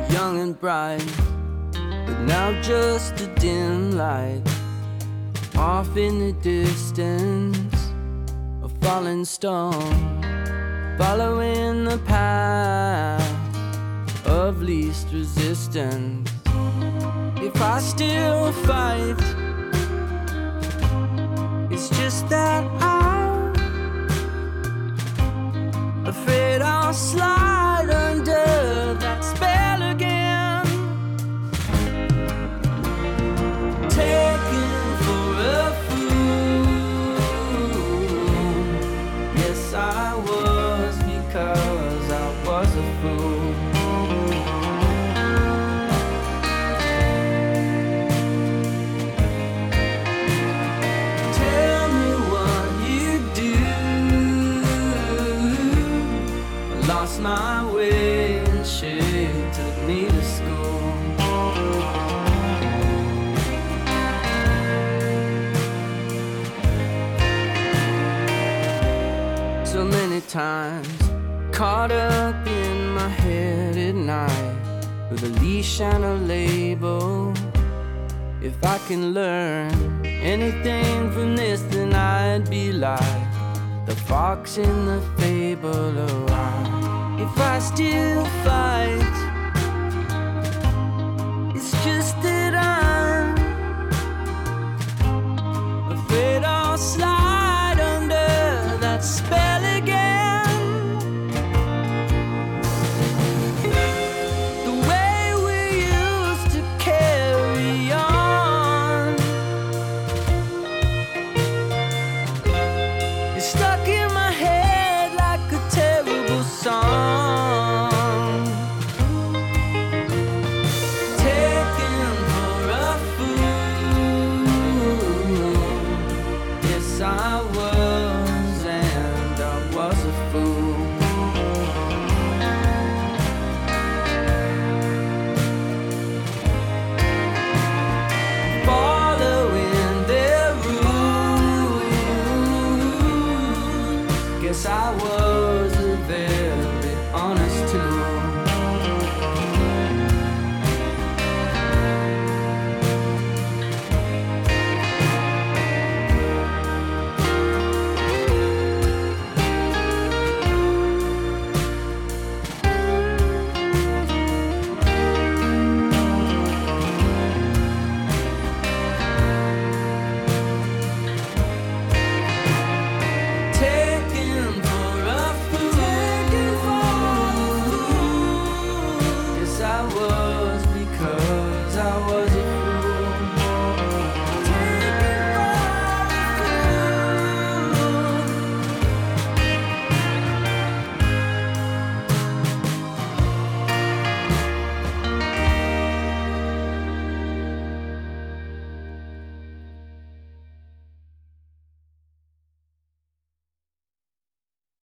young and bright, but now just a dim light. Off in the distance, a falling stone, following the path of least resistance. If I still fight, it's just that I'm afraid I'll slide under that spell again. Taken for a fool. Yes, I was, because I was a fool. Lost my way and she took me to school. So many times caught up in my head at night with a leash and a label. If I can learn anything from this, then I'd be like the fox in the fable. Oh, if I still fight,